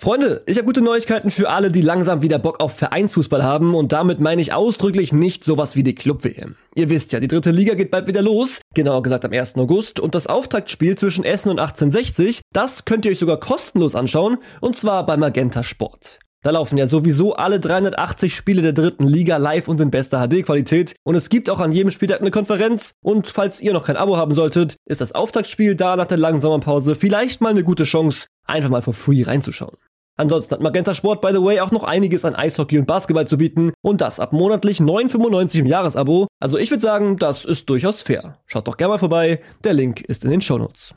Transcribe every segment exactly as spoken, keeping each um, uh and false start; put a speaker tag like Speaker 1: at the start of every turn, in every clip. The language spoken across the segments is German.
Speaker 1: Freunde, ich habe gute Neuigkeiten für alle, die langsam wieder Bock auf Vereinsfußball haben und damit meine ich ausdrücklich nicht sowas wie die Club-W M. Ihr wisst ja, die dritte Liga geht bald wieder los, genauer gesagt am ersten August und das Auftaktspiel zwischen Essen und achtzehnhundertsechzig, das könnt ihr euch sogar kostenlos anschauen und zwar bei Magenta Sport. Da laufen ja sowieso alle dreihundertachtzig Spiele der dritten Liga live und in bester H D-Qualität und es gibt auch an jedem Spieltag eine Konferenz und falls ihr noch kein Abo haben solltet, ist das Auftaktspiel da nach der langen Sommerpause vielleicht mal eine gute Chance, einfach mal for free reinzuschauen. Ansonsten hat Magenta Sport, by the way, auch noch einiges an Eishockey und Basketball zu bieten und das ab monatlich neun Euro fünfundneunzig im Jahresabo. Also ich würde sagen, das ist durchaus fair. Schaut doch gerne mal vorbei, der Link ist in den Shownotes.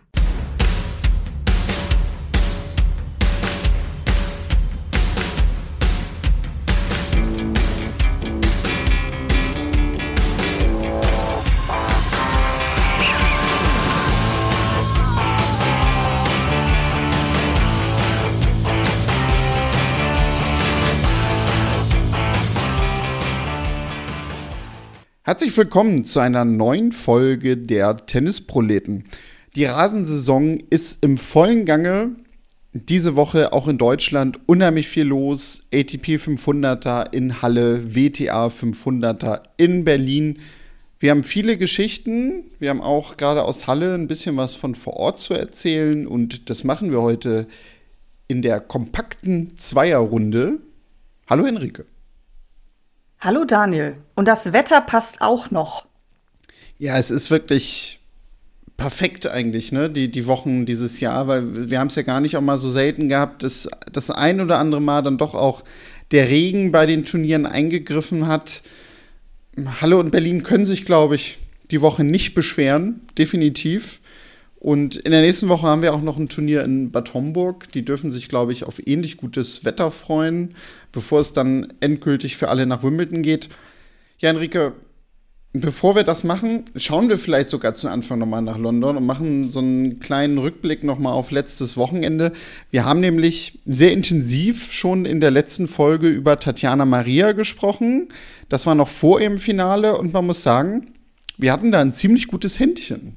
Speaker 2: Herzlich willkommen zu einer neuen Folge der Tennisproleten. Die Rasensaison ist im vollen Gange. Diese Woche auch in Deutschland unheimlich viel los. A T P fünfhunderter in Halle, W T A fünfhunderter in Berlin. Wir haben viele Geschichten. Wir haben auch gerade aus Halle ein bisschen was von vor Ort zu erzählen. Und das machen wir heute in der kompakten Zweierrunde. Hallo Henrike.
Speaker 3: Hallo Daniel. Und das Wetter passt auch noch.
Speaker 2: Ja, es ist wirklich perfekt eigentlich, ne, die, die Wochen dieses Jahr, weil wir haben es ja gar nicht auch mal so selten gehabt, dass das ein oder andere Mal dann doch auch der Regen bei den Turnieren eingegriffen hat. Halle und Berlin können sich, glaube ich, die Woche nicht beschweren, definitiv. Und in der nächsten Woche haben wir auch noch ein Turnier in Bad Homburg. Die dürfen sich, glaube ich, auf ähnlich gutes Wetter freuen, bevor es dann endgültig für alle nach Wimbledon geht. Ja, Henrike, bevor wir das machen, schauen wir vielleicht sogar zu Anfang nochmal nach London und machen so einen kleinen Rückblick nochmal auf letztes Wochenende. Wir haben nämlich sehr intensiv schon in der letzten Folge über Tatjana Maria gesprochen. Das war noch vor ihrem Finale und man muss sagen, wir hatten da ein ziemlich gutes Händchen.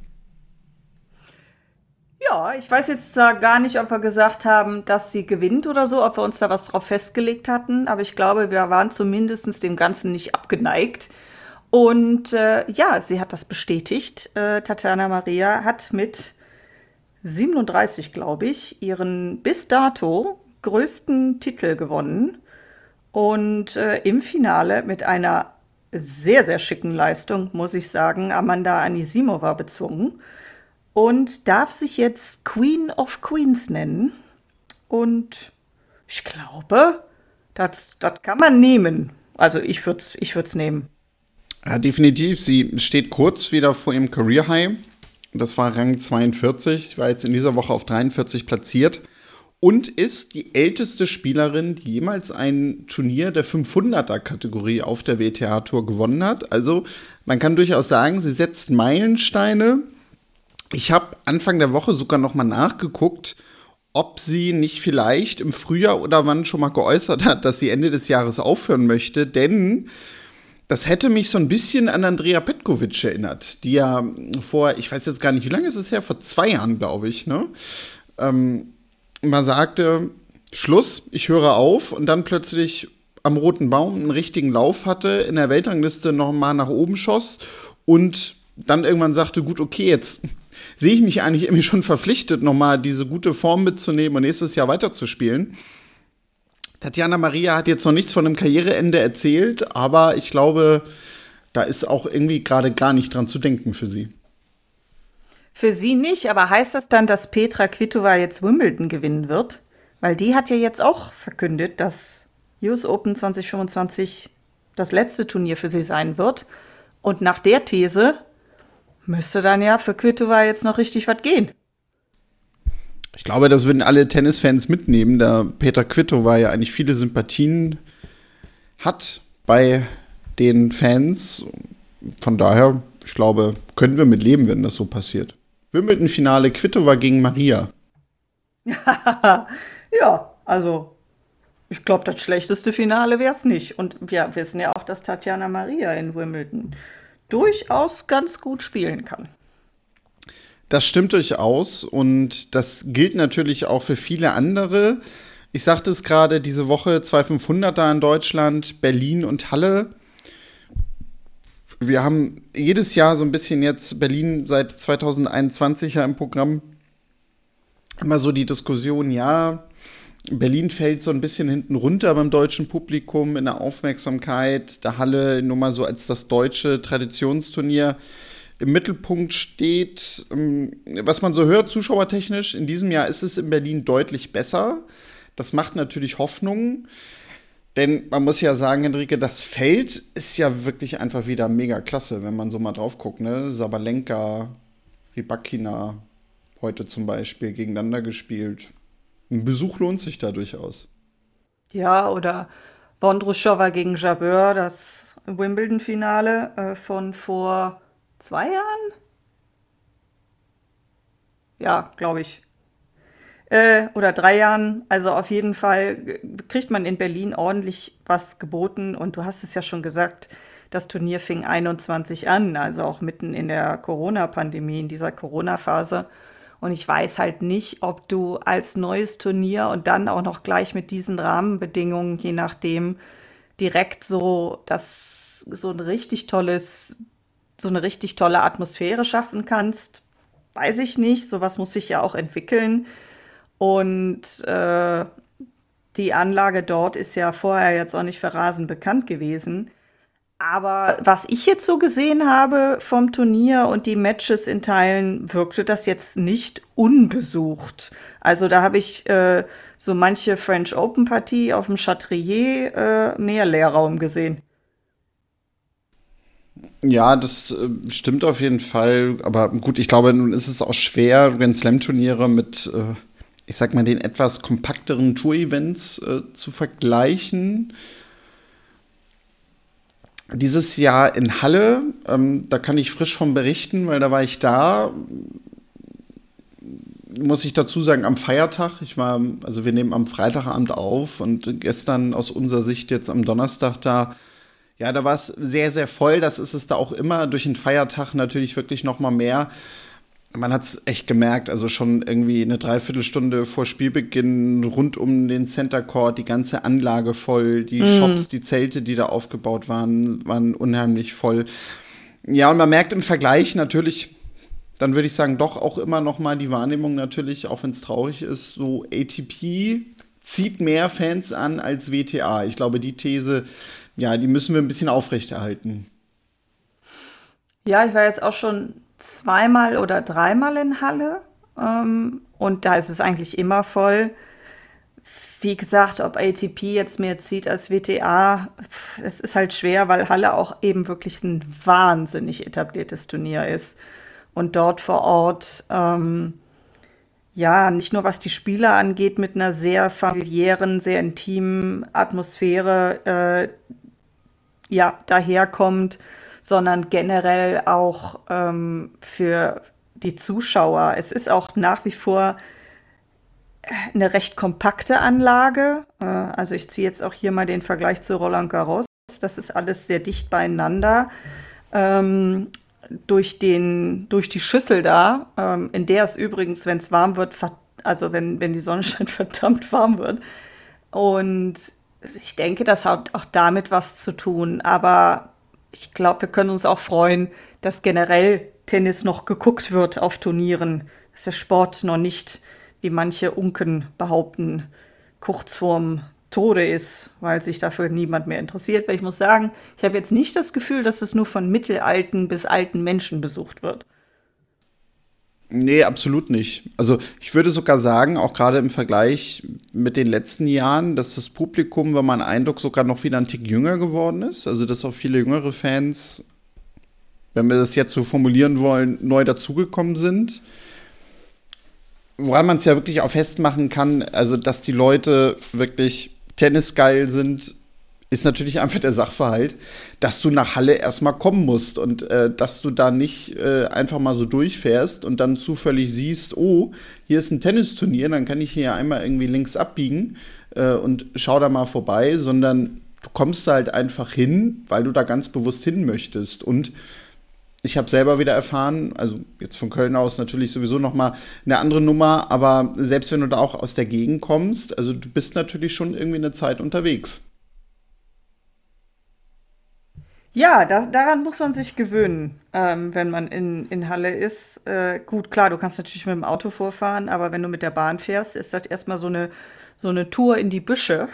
Speaker 3: Ja, ich weiß jetzt zwar gar nicht, ob wir gesagt haben, dass sie gewinnt oder so, ob wir uns da was drauf festgelegt hatten, aber ich glaube, wir waren zumindest dem Ganzen nicht abgeneigt. Und äh, ja, sie hat das bestätigt. Äh, Tatjana Maria hat mit siebenunddreißig, glaube ich, ihren bis dato größten Titel gewonnen und äh, im Finale mit einer sehr, sehr schicken Leistung, muss ich sagen, Amanda Anisimova bezwungen. Und darf sich jetzt Queen of Queens nennen. Und ich glaube, das kann man nehmen. Also ich würde es ich würd's nehmen.
Speaker 2: Ja, definitiv. Sie steht kurz wieder vor ihrem Career High. Das war Rang zweiundvierzig. Sie war jetzt in dieser Woche auf dreiundvierzig platziert. Und ist die älteste Spielerin, die jemals ein Turnier der fünfhunderter-Kategorie auf der W T A-Tour gewonnen hat. Also man kann durchaus sagen, sie setzt Meilensteine. Ich habe Anfang der Woche sogar noch mal nachgeguckt, ob sie nicht vielleicht im Frühjahr oder wann schon mal geäußert hat, dass sie Ende des Jahres aufhören möchte, denn das hätte mich so ein bisschen an Andrea Petkovic erinnert, die ja vor, ich weiß jetzt gar nicht, wie lange ist es her, vor zwei Jahren, glaube ich, ne, ähm, mal sagte, Schluss, ich höre auf und dann plötzlich am Roten Baum einen richtigen Lauf hatte, in der Weltrangliste noch mal nach oben schoss und dann irgendwann sagte, gut, okay, jetzt sehe ich mich eigentlich irgendwie schon verpflichtet, nochmal diese gute Form mitzunehmen und nächstes Jahr weiterzuspielen. Tatjana Maria hat jetzt noch nichts von einem Karriereende erzählt, aber ich glaube, da ist auch irgendwie gerade gar nicht dran zu denken für sie.
Speaker 3: Für sie nicht, aber heißt das dann, dass Petra Kvitova jetzt Wimbledon gewinnen wird? Weil die hat ja jetzt auch verkündet, dass U S Open zwanzig fünfundzwanzig das letzte Turnier für sie sein wird. Und nach der These müsste dann ja für Kvitova jetzt noch richtig was gehen.
Speaker 2: Ich glaube, das würden alle Tennisfans mitnehmen, da Petra Kvitova ja eigentlich viele Sympathien hat bei den Fans. Von daher, ich glaube, können wir mit leben, wenn das so passiert. Wimbledon-Finale Kvitova gegen Maria.
Speaker 3: Ja, also ich glaube, das schlechteste Finale wäre es nicht. Und wir wissen ja auch, dass Tatjana Maria in Wimbledon durchaus ganz gut spielen kann.
Speaker 2: Das stimmt durchaus und das gilt natürlich auch für viele andere. Ich sagte es gerade, diese Woche zwei fünfhunderter in Deutschland, Berlin und Halle. Wir haben jedes Jahr so ein bisschen jetzt Berlin seit zweitausendeinundzwanzig ja im Programm immer so die Diskussion, ja, Berlin fällt so ein bisschen hinten runter beim deutschen Publikum in der Aufmerksamkeit. Der Halle nur mal so als das deutsche Traditionsturnier im Mittelpunkt steht. Was man so hört, zuschauertechnisch, in diesem Jahr ist es in Berlin deutlich besser. Das macht natürlich Hoffnung. Denn man muss ja sagen, Henrike, das Feld ist ja wirklich einfach wieder mega klasse, wenn man so mal drauf guckt. Ne? Sabalenka, Rybakina heute zum Beispiel gegeneinander gespielt. Ein Besuch lohnt sich da durchaus.
Speaker 3: Ja, oder Vondrousova gegen Jabeur, das Wimbledon-Finale äh, von vor zwei Jahren? Ja, glaube ich. Äh, oder drei Jahren. Also auf jeden Fall kriegt man in Berlin ordentlich was geboten. Und du hast es ja schon gesagt, das Turnier fing einundzwanzig an, also auch mitten in der Corona-Pandemie, in dieser Corona-Phase. Und ich weiß halt nicht, ob du als neues Turnier und dann auch noch gleich mit diesen Rahmenbedingungen, je nachdem, direkt so das so ein richtig tolles, so eine richtig tolle Atmosphäre schaffen kannst. Weiß ich nicht. Sowas muss sich ja auch entwickeln. Und äh, die Anlage dort ist ja vorher jetzt auch nicht für rasend bekannt gewesen. Aber was ich jetzt so gesehen habe vom Turnier und die Matches in Teilen, wirkte das jetzt nicht unbesucht. Also da habe ich äh, so manche French Open Partie auf dem Chatrier äh, mehr Leerraum gesehen.
Speaker 2: Ja, das äh, stimmt auf jeden Fall. Aber gut, ich glaube, nun ist es auch schwer, Grand Slam Turniere mit, äh, ich sag mal, den etwas kompakteren Tour-Events äh, zu vergleichen. Dieses Jahr in Halle, ähm, da kann ich frisch von berichten, weil da war ich da, muss ich dazu sagen, am Feiertag. Ich war, also wir nehmen am Freitagabend auf und gestern aus unserer Sicht jetzt am Donnerstag da. Ja, da war es sehr, sehr voll. Das ist es da auch immer. Durch den Feiertag natürlich wirklich noch mal mehr. Man hat es echt gemerkt, also schon irgendwie eine Dreiviertelstunde vor Spielbeginn rund um den Center Court, die ganze Anlage voll, die mm. Shops, die Zelte, die da aufgebaut waren, waren unheimlich voll. Ja, und man merkt im Vergleich natürlich, dann würde ich sagen, doch auch immer noch mal die Wahrnehmung natürlich, auch wenn es traurig ist, so A T P zieht mehr Fans an als W T A. Ich glaube, die These, ja, die müssen wir ein bisschen aufrechterhalten.
Speaker 3: Ja, ich war jetzt auch schon zweimal oder dreimal in Halle ähm, und da ist es eigentlich immer voll. Wie gesagt, ob A T P jetzt mehr zieht als W T A, es ist halt schwer, weil Halle auch eben wirklich ein wahnsinnig etabliertes Turnier ist. Und dort vor Ort, ähm, ja, nicht nur was die Spieler angeht, mit einer sehr familiären, sehr intimen Atmosphäre, äh, ja, daherkommt, sondern generell auch ähm, für die Zuschauer. Es ist auch nach wie vor eine recht kompakte Anlage. Äh, also ich ziehe jetzt auch hier mal den Vergleich zu Roland Garros. Das ist alles sehr dicht beieinander. Ähm, durch, den, durch die Schüssel da, ähm, in der es übrigens, wenn es warm wird, also wenn, wenn die Sonne scheint, verdammt warm wird. Und ich denke, das hat auch damit was zu tun. Aber ich glaube, wir können uns auch freuen, dass generell Tennis noch geguckt wird auf Turnieren. Dass der Sport noch nicht, wie manche Unken behaupten, kurz vorm Tode ist, weil sich dafür niemand mehr interessiert. Weil ich muss sagen, ich habe jetzt nicht das Gefühl, dass es nur von mittelalten bis alten Menschen besucht wird.
Speaker 2: Nee, absolut nicht. Also ich würde sogar sagen, auch gerade im Vergleich mit den letzten Jahren, dass das Publikum, wenn man Eindruck, sogar noch wieder ein Tick jünger geworden ist. Also dass auch viele jüngere Fans, wenn wir das jetzt so formulieren wollen, neu dazugekommen sind. Woran man es ja wirklich auch festmachen kann, also dass die Leute wirklich tennisgeil sind, ist natürlich einfach der Sachverhalt, dass du nach Halle erstmal kommen musst und äh, dass du da nicht äh, einfach mal so durchfährst und dann zufällig siehst, oh, hier ist ein Tennisturnier, dann kann ich hier einmal irgendwie links abbiegen äh, und schau da mal vorbei, sondern du kommst da halt einfach hin, weil du da ganz bewusst hin möchtest. Und Ich habe selber wieder erfahren, also jetzt von Köln aus natürlich sowieso noch mal eine andere Nummer, aber selbst wenn du da auch aus der Gegend kommst, also du bist natürlich schon irgendwie eine Zeit unterwegs.
Speaker 3: Ja, da, daran muss man sich gewöhnen, ähm, wenn man in, in Halle ist. Äh, gut, klar, du kannst natürlich mit dem Auto vorfahren, aber wenn du mit der Bahn fährst, ist das erstmal so eine, so eine Tour in die Büsche.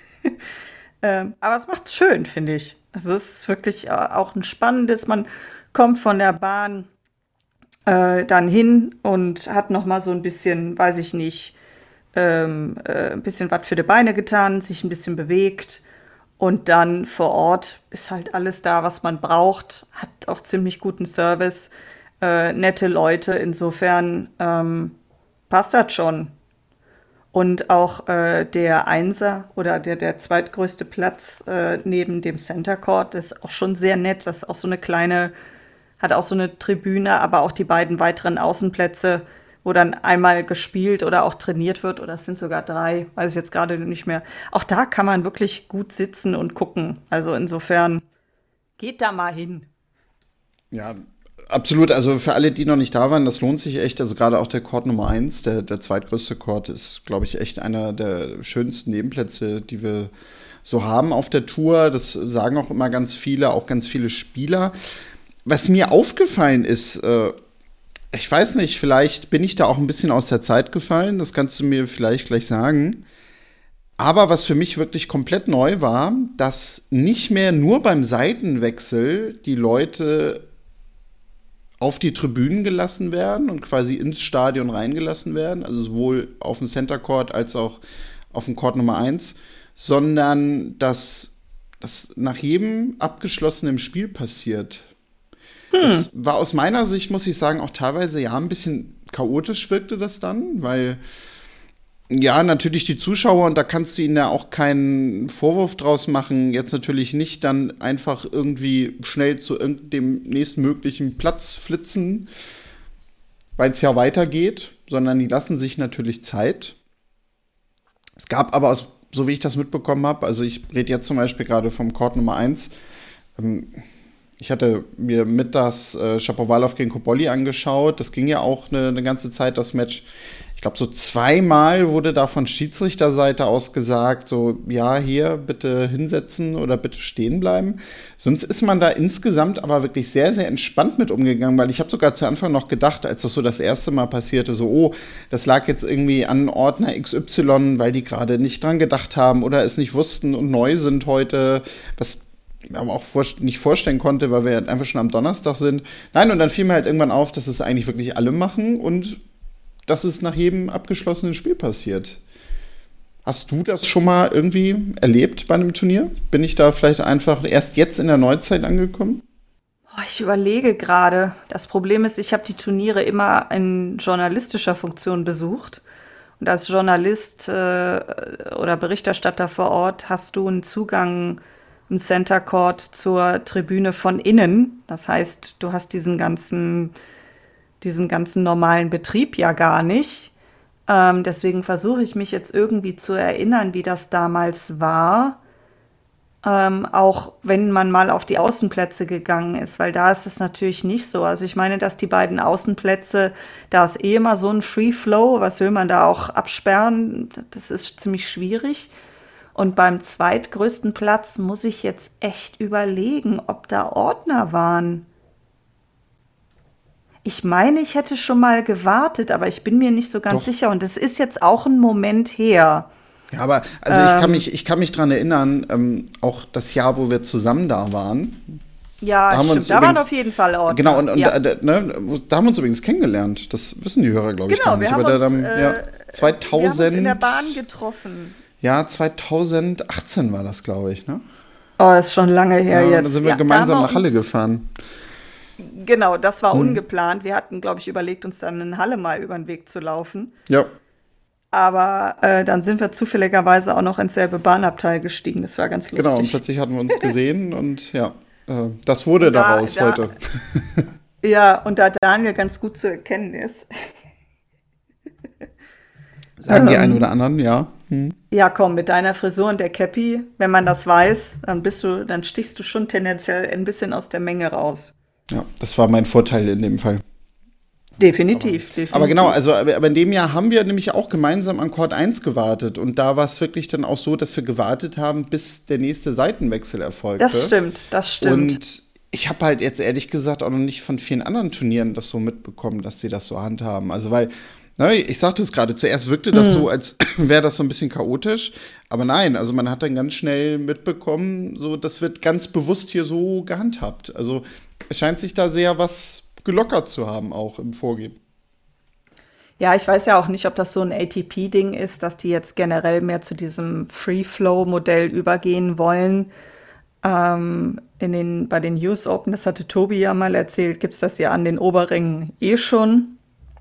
Speaker 3: ähm, aber es macht's schön, finde ich. Also es ist wirklich äh, auch ein spannendes, man kommt von der Bahn äh, dann hin und hat noch mal so ein bisschen, weiß ich nicht, ähm, äh, ein bisschen was für die Beine getan, sich ein bisschen bewegt. Und dann vor Ort ist halt alles da, was man braucht. Hat auch ziemlich guten Service, äh, nette Leute. Insofern ähm, passt das schon. Und auch äh, der Einser oder der, der zweitgrößte Platz äh, neben dem Center Court ist auch schon sehr nett. Das ist auch so eine kleine, hat auch so eine Tribüne, aber auch die beiden weiteren Außenplätze, wo dann einmal gespielt oder auch trainiert wird, oder es sind sogar drei, weiß ich jetzt gerade nicht mehr. Auch da kann man wirklich gut sitzen und gucken. Also insofern, geht da mal hin.
Speaker 2: Ja, absolut. Also für alle, die noch nicht da waren, das lohnt sich echt. Also gerade auch der Court Nummer eins, der, der zweitgrößte Court, ist, glaube ich, echt einer der schönsten Nebenplätze, die wir so haben auf der Tour. Das sagen auch immer ganz viele, auch ganz viele Spieler. Was mir aufgefallen ist, äh, ich weiß nicht, vielleicht bin ich da auch ein bisschen aus der Zeit gefallen, das kannst du mir vielleicht gleich sagen. Aber was für mich wirklich komplett neu war, dass nicht mehr nur beim Seitenwechsel die Leute auf die Tribünen gelassen werden und quasi ins Stadion reingelassen werden, also sowohl auf dem Center Court als auch auf dem Court Nummer eins, sondern dass das nach jedem abgeschlossenen Spiel passiert. Hm. Das war aus meiner Sicht, muss ich sagen, auch teilweise ja ein bisschen chaotisch wirkte das dann, weil ja, natürlich die Zuschauer, und da kannst du ihnen ja auch keinen Vorwurf draus machen, jetzt natürlich nicht dann einfach irgendwie schnell zu irgendeinem nächstmöglichen Platz flitzen, weil es ja weitergeht, sondern die lassen sich natürlich Zeit. Es gab aber, aus, so wie ich das mitbekommen habe, also ich rede jetzt zum Beispiel gerade vom Court Nummer eins, ähm, ich hatte mir mittags äh, Shapovalov gegen Cobolli angeschaut. Das ging ja auch eine, eine ganze Zeit, das Match. Ich glaube, so zweimal wurde da von Schiedsrichterseite aus gesagt, so, ja, hier, bitte hinsetzen oder bitte stehen bleiben. Sonst ist man da insgesamt aber wirklich sehr, sehr entspannt mit umgegangen, weil ich habe sogar zu Anfang noch gedacht, als das so das erste Mal passierte, so, oh, das lag jetzt irgendwie an Ordner X Y, weil die gerade nicht dran gedacht haben oder es nicht wussten und neu sind heute, was aber auch vor, nicht vorstellen konnte, weil wir halt einfach schon am Donnerstag sind. Nein, und dann fiel mir halt irgendwann auf, dass es eigentlich wirklich alle machen und dass es nach jedem abgeschlossenen Spiel passiert. Hast du das schon mal irgendwie erlebt bei einem Turnier? Bin ich da vielleicht einfach erst jetzt in der Neuzeit angekommen?
Speaker 3: Oh, ich überlege gerade. Das Problem ist, ich habe die Turniere immer in journalistischer Funktion besucht. Und als Journalist äh, oder Berichterstatter vor Ort hast du einen Zugang im Center Court zur Tribüne von innen. Das heißt, du hast diesen ganzen, diesen ganzen normalen Betrieb ja gar nicht. Ähm, deswegen versuche ich mich jetzt irgendwie zu erinnern, wie das damals war. Ähm, auch wenn man mal auf die Außenplätze gegangen ist, weil da ist es natürlich nicht so. Also ich meine, dass die beiden Außenplätze, da ist eh immer so ein Free Flow. Was will man da auch absperren? Das ist ziemlich schwierig. Und beim zweitgrößten Platz muss ich jetzt echt überlegen, ob da Ordner waren. Ich meine, ich hätte schon mal gewartet, aber ich bin mir nicht so ganz
Speaker 2: Doch.
Speaker 3: sicher. Und es ist jetzt auch ein Moment her.
Speaker 2: Ja, aber also ich
Speaker 3: Ähm.
Speaker 2: kann mich, ich kann mich dran erinnern, ähm, auch das Jahr, wo wir zusammen da waren.
Speaker 3: Ja,
Speaker 2: Da haben wir uns
Speaker 3: stimmt. Da waren
Speaker 2: übrigens-
Speaker 3: auf jeden Fall Ordner.
Speaker 2: Genau, und, und
Speaker 3: ja.
Speaker 2: da, da, ne, wo- da haben wir uns übrigens kennengelernt. Das wissen die Hörer, glaube ich,
Speaker 3: Genau,
Speaker 2: gar nicht.
Speaker 3: wir haben,
Speaker 2: Aber da
Speaker 3: uns,
Speaker 2: dann,
Speaker 3: äh,
Speaker 2: ja,
Speaker 3: wir haben uns
Speaker 2: zweitausend,
Speaker 3: in der Bahn getroffen.
Speaker 2: ja, zweitausendachtzehn war das, glaube ich, ne?
Speaker 3: Oh, ist schon lange her
Speaker 2: Ja,
Speaker 3: jetzt.
Speaker 2: da sind wir
Speaker 3: Ja, da
Speaker 2: gemeinsam
Speaker 3: haben wir
Speaker 2: nach Halle
Speaker 3: uns-
Speaker 2: gefahren.
Speaker 3: Genau, das war
Speaker 2: Hm.
Speaker 3: ungeplant. Wir hatten, glaube ich, überlegt, uns dann in Halle mal über den Weg zu laufen.
Speaker 2: Ja,
Speaker 3: Aber äh, dann sind wir zufälligerweise auch noch ins selbe Bahnabteil gestiegen. Das war ganz lustig.
Speaker 2: genau. Und plötzlich hatten wir uns gesehen und ja, äh, das wurde
Speaker 3: Da-
Speaker 2: daraus
Speaker 3: da-
Speaker 2: heute.
Speaker 3: Ja, und da Daniel ganz gut zu erkennen ist.
Speaker 2: Sagen die
Speaker 3: Ähm.
Speaker 2: einen oder anderen, ja. Hm.
Speaker 3: Ja, komm, mit deiner Frisur und der Cappy, wenn man das weiß, dann bist du, dann stichst du schon tendenziell ein bisschen aus der Menge raus.
Speaker 2: Ja, das war mein Vorteil in dem Fall.
Speaker 3: Definitiv, aber, definitiv.
Speaker 2: Aber genau, also aber in dem Jahr haben wir nämlich auch gemeinsam an Court eins gewartet. Und da war es wirklich dann auch so, dass wir gewartet haben, bis der nächste Seitenwechsel erfolgte.
Speaker 3: Das stimmt, das stimmt.
Speaker 2: Und ich habe halt jetzt ehrlich gesagt auch noch nicht von vielen anderen Turnieren das so mitbekommen, dass sie das so handhaben. Also weil, ne, ich sagte es gerade, zuerst wirkte das hm. so, als wäre das so ein bisschen chaotisch. Aber nein, also man hat dann ganz schnell mitbekommen, so das wird ganz bewusst hier so gehandhabt. Also es scheint sich da sehr was gelockert zu haben, auch im Vorgehen.
Speaker 3: Ja, ich weiß ja auch nicht, ob das so ein A T P-Ding ist, dass die jetzt generell mehr zu diesem Free-Flow-Modell übergehen wollen. Ähm, in den, bei den U S Open, das hatte Tobi ja mal erzählt, gibt es das ja an den Oberringen eh schon.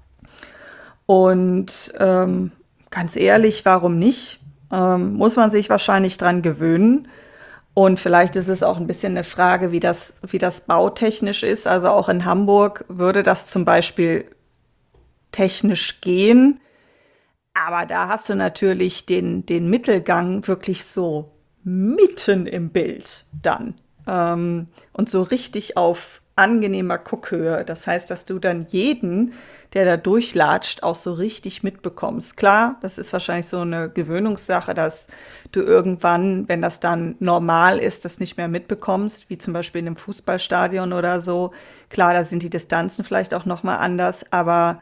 Speaker 3: Und ähm, ganz ehrlich, warum nicht? Ähm, muss man sich wahrscheinlich dran gewöhnen. Und vielleicht ist es auch ein bisschen eine Frage, wie das, wie das bautechnisch ist. Also auch in Hamburg würde das zum Beispiel technisch gehen. Aber da hast du natürlich den, den Mittelgang wirklich so mitten im Bild dann. Ähm, und so richtig auf angenehmer Guckhöhe. Das heißt, dass du dann jeden, der da durchlatscht, auch so richtig mitbekommst. Klar, das ist wahrscheinlich so eine Gewöhnungssache, dass du irgendwann, wenn das dann normal ist, das nicht mehr mitbekommst, wie zum Beispiel in einem Fußballstadion oder so. Klar, da sind die Distanzen vielleicht auch noch mal anders, aber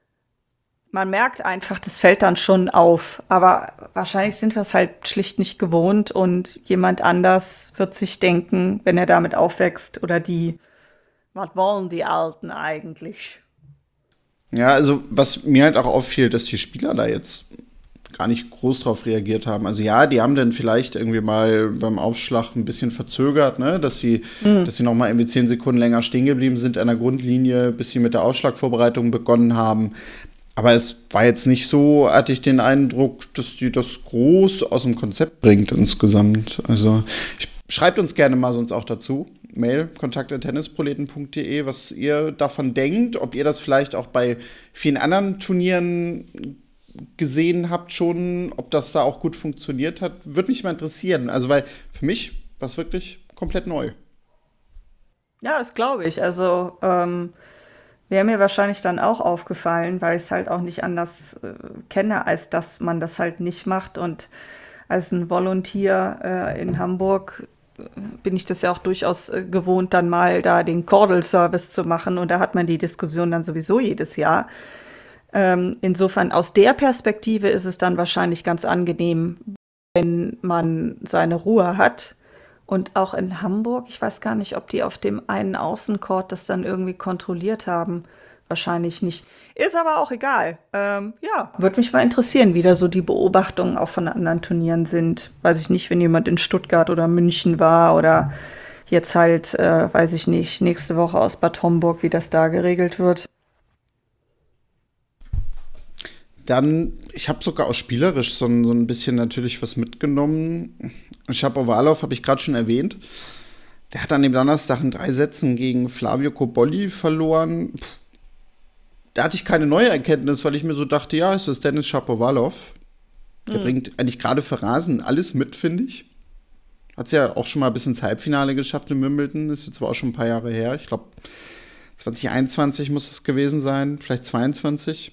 Speaker 3: man merkt einfach, das fällt dann schon auf. Aber wahrscheinlich sind wir es halt schlicht nicht gewohnt und jemand anders wird sich denken, wenn er damit aufwächst oder die, was wollen die Alten eigentlich?
Speaker 2: Ja, also was mir halt auch auffiel, dass die Spieler da jetzt gar nicht groß drauf reagiert haben. Also ja, die haben dann vielleicht irgendwie mal beim Aufschlag ein bisschen verzögert, ne, dass sie, mhm. dass sie noch mal irgendwie zehn Sekunden länger stehen geblieben sind an der Grundlinie, bis sie mit der Aufschlagvorbereitung begonnen haben. Aber es war jetzt nicht so, hatte ich den Eindruck, dass die das groß aus dem Konzept bringt insgesamt. Also ich, schreibt uns gerne mal sonst auch dazu. Mail, kontakt at tennisproleten punkt de, was ihr davon denkt, ob ihr das vielleicht auch bei vielen anderen Turnieren gesehen habt schon, ob das da auch gut funktioniert hat, würde mich mal interessieren. Also weil für mich war es wirklich komplett neu.
Speaker 3: Ja, das glaube ich. Also ähm, wäre mir wahrscheinlich dann auch aufgefallen, weil ich es halt auch nicht anders äh, kenne, als dass man das halt nicht macht. Und als ein Volunteer äh, in Hamburg bin ich das ja auch durchaus äh, gewohnt, dann mal da den Cordel-Service zu machen. Und da hat man die Diskussion dann sowieso jedes Jahr. Ähm, insofern, aus der Perspektive ist es dann wahrscheinlich ganz angenehm, wenn man seine Ruhe hat. Und auch in Hamburg, ich weiß gar nicht, ob die auf dem einen Außencourt das dann irgendwie kontrolliert haben. Wahrscheinlich nicht. Ist aber auch egal. Ähm, ja, würde mich mal interessieren, wie da so die Beobachtungen auch von anderen Turnieren sind. Weiß ich nicht, wenn jemand in Stuttgart oder München war oder jetzt halt, äh, weiß ich nicht, nächste Woche aus Bad Homburg, wie das da geregelt wird.
Speaker 2: Dann, ich habe sogar auch spielerisch so ein, so ein bisschen natürlich was mitgenommen. Shapovalov habe ich gerade schon erwähnt. Der hat an dem Donnerstag in drei Sätzen gegen Flavio Cobolli verloren. Puh. Da hatte ich keine neue Erkenntnis, weil ich mir so dachte, ja, es ist Denis Shapovalov. Der mhm. bringt eigentlich gerade für Rasen alles mit, finde ich. Hat es ja auch schon mal bis ins Halbfinale geschafft in Wimbledon. Ist jetzt zwar auch schon ein paar Jahre her. Ich glaube, zwanzig einundzwanzig muss es gewesen sein, vielleicht zweiundzwanzig.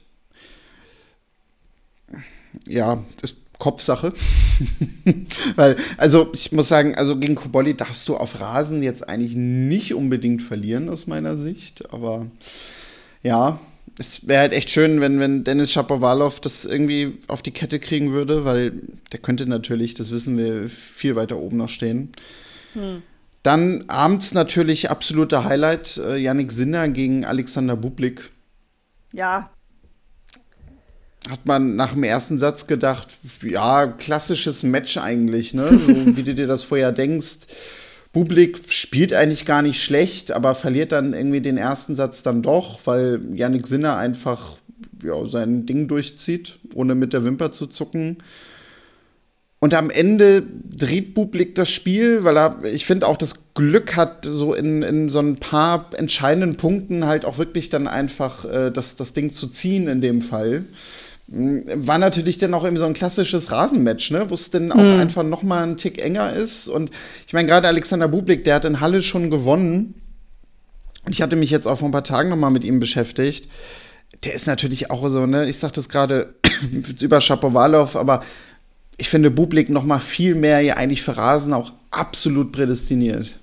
Speaker 2: Ja, das ist Kopfsache. Weil, also ich muss sagen, also gegen Cobolli darfst du auf Rasen jetzt eigentlich nicht unbedingt verlieren, aus meiner Sicht. Aber ja, es wäre halt echt schön, wenn, wenn Denis Shapovalov das irgendwie auf die Kette kriegen würde, weil der könnte natürlich, das wissen wir, viel weiter oben noch stehen. Hm. Dann abends natürlich absoluter Highlight, äh, Jannik Sinner gegen Alexander Bublik.
Speaker 3: Ja.
Speaker 2: Hat man nach dem ersten Satz gedacht, ja, klassisches Match eigentlich, ne? So wie du dir das vorher denkst. Bublik spielt eigentlich gar nicht schlecht, aber verliert dann irgendwie den ersten Satz dann doch, weil Jannik Sinner einfach ja, sein Ding durchzieht, ohne mit der Wimper zu zucken. Und am Ende dreht Bublik das Spiel, weil er, ich finde, auch das Glück hat, so in, in so ein paar entscheidenden Punkten halt auch wirklich dann einfach äh, das, das Ding zu ziehen in dem Fall. War natürlich dann auch irgendwie so ein klassisches Rasenmatch, ne, wo es dann auch mhm. einfach noch mal einen Tick enger ist. Und ich meine, gerade Alexander Bublik, der hat in Halle schon gewonnen. Ich hatte mich jetzt auch vor ein paar Tagen noch mal mit ihm beschäftigt. Der ist natürlich auch so, ne, ich sag das gerade über Shapovalov, aber ich finde Bublik noch mal viel mehr ja eigentlich für Rasen auch absolut prädestiniert.